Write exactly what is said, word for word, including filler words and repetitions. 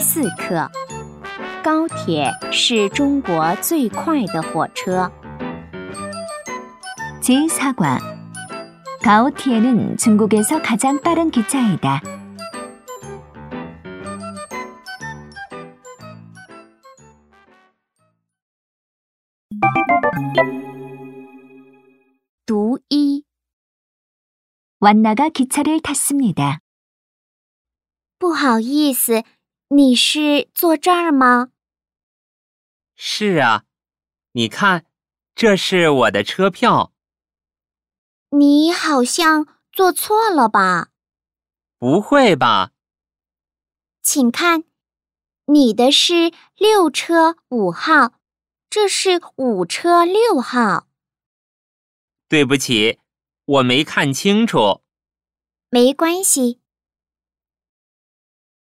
四课。高铁是中国最快的火车。 제사 과 가오티에는 중국에서 가장 빠른 기차이다. 读一 완나가 기차를 탔습니다. 不好意思，你是坐这儿吗？ 是啊，你看，这是我的车票。 你好像坐错了吧？ 不会吧？ 请看，你的是六车五号，这是五车六号。 对不起，我没看清楚。 没关系，